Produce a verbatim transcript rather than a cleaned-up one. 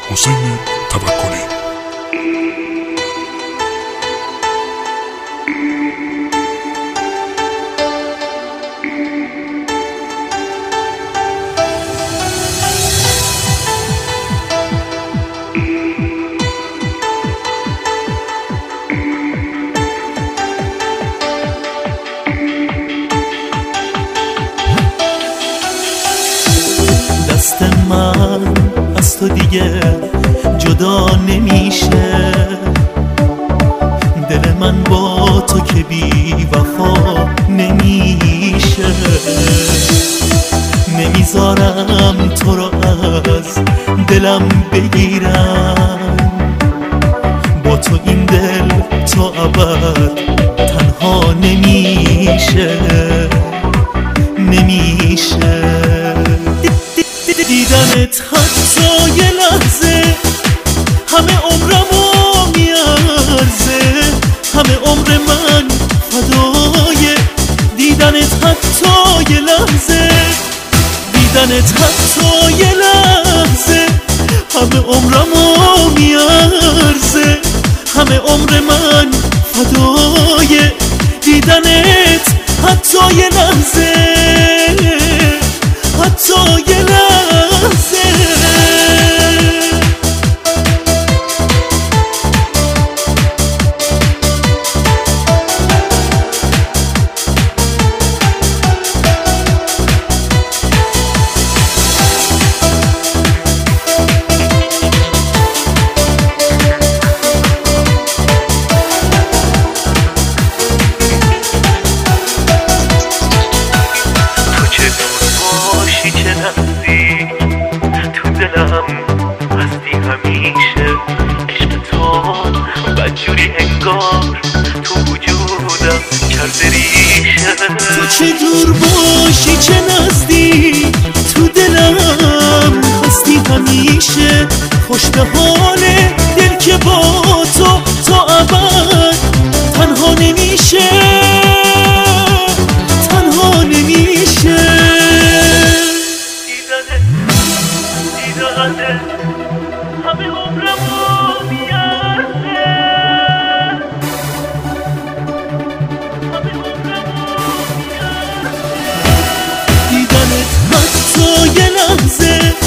حسین توکلی. دست من از تو دیگه جدا نمیشه، دل من با تو که بی وفا نمیشه. نمیذارم تو رو از دلم بگیرم، با تو این دل تو ابد تنها نمیشه نمیشه. دیدنت حتی یه لحظه همه عمرمو میارزه، همه عمر من فدای دیدنت حتی یه لحظه، دیدنت حتی یه لحظه همه عمرمو میارزه، همه عمر من فدای دیدنت حتی یه لحظه، حتی یه لحظه. تو دلم هستی همیشه، عشق تو بدجوری انگار تو وجودم کرده ریشه. تو چه دور باشی چه نزدیک تو دلم هستی همیشه، خوش به حال دل که با تو تا ابد تنها نمیشه تنها نمیشه. همه عمرمو میارزه، همه عمرمو میارزه. دیدنت حتی یه لحظه